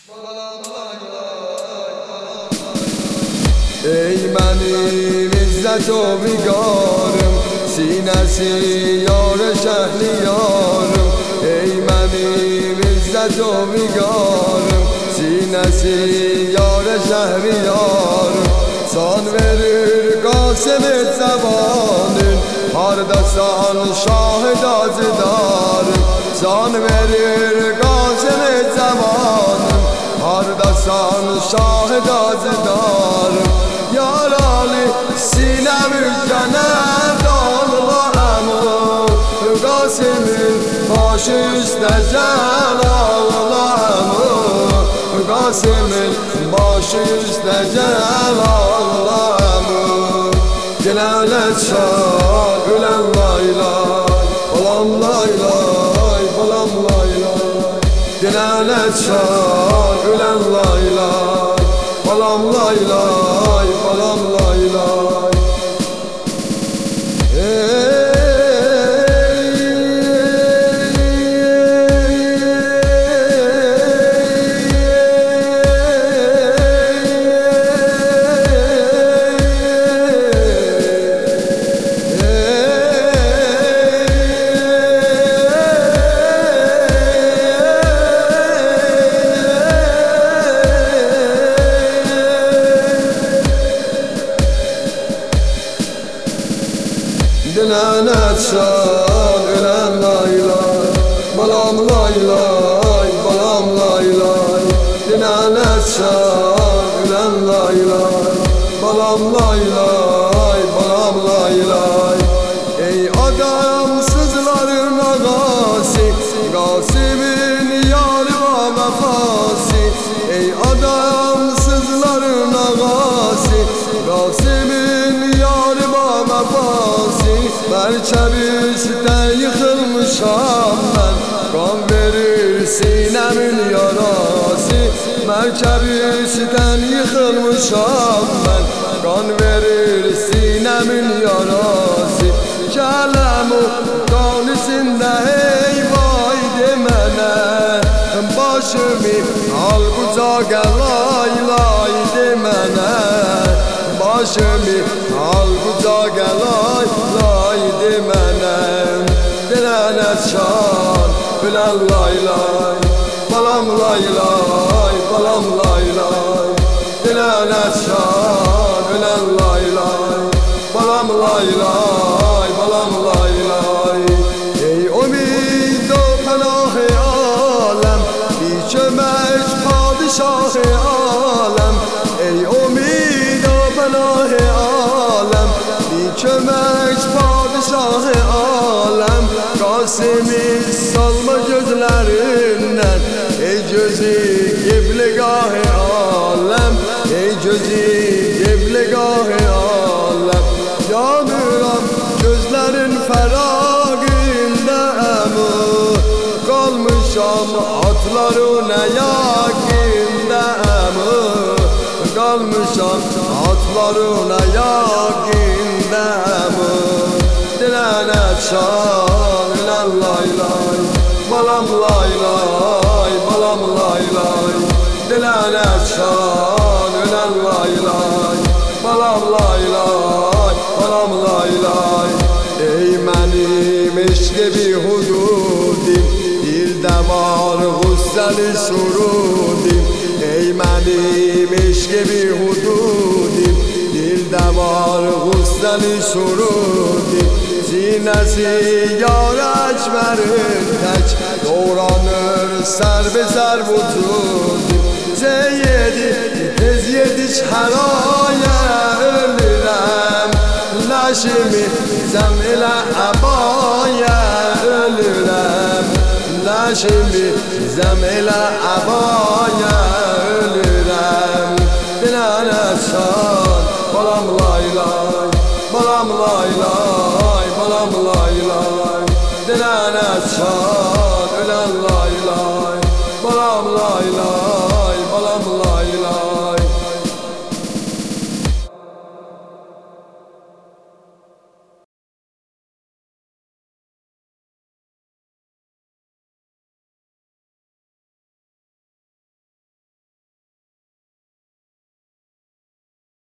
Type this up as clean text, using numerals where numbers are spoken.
Ey benim izzet o vigarım, sinesi yar şehriyarım. Ey benim izzet o vigarım, sinesi yar şehriyarım. San verir Kasım-ı Zebanın, hardasan şahid azdarım. San verir Kasım-ı Zebanın, hardasan şahid azdarım. Yaralı sinem ülkener dağlarımı, Kasım'ın başı üstte celalımı. Kasım'ın başı üstte celalımı. Celalet şah ülen laylay, balam laylay, balam laylay. Celalet şah ülen laylay, balam laylay, balam laylay. Dilanet şan ülen laylay, balam laylay, balam laylay. Dilanet şan ülen laylay, balam laylay, balam laylay. Ey adamsızların ağası, Kasım'ın yâri ve vefası. Ey adamsızların ağası, Kasım'ın yâri ve vefası. Merkebiste yıkılmışam ben, kan verir sinemin yarası. Merkebisten yıkılmışam ben, kan verir sinemin yarası. Kelem-u kanisinde ey vay demene, başımı al kucağa lay lay demene. Başımı al kucağa lay lay demene. Dilanet şan ülen laylay, balam laylay, balam laylay. Dilanet şan ülen laylay, balam laylay, balam laylay. Ey umid o pənah-ı alem, bir çömek padişah-ı alem. Ey umid o pənah-ı alem, bir çömek padişah-ı alem. Kasım'ı salma gözlerinden, ey gözü kiblegah-ı alem. Ey gözü kiblegah-ı alem. Yanıram gözlerin feragında emu, kalmışam atların ayakında emu. Kalmışam atların ayakında emu. Dilanet şan ülen laylay, balam laylay, balam laylay. Dilanet şan ülen laylay, balam laylay, balam laylay. Ey benim eşk-i hududim, dilde var gussel-i surudim. Ey benim eşk-i hududim, dilde var gussel-i surudim. Sinesi yar ekberin tek, doğranır ser-be-ser vücudim. Seyyidi tez yetiş heraya ölürem, leşimi zem ile abaya ölürem. Leşimi zem ile abaya ölürem. Dilanet şan balam laylay, balam laylay, balam laylay. Dilanet şan ülen laylay, balam laylay.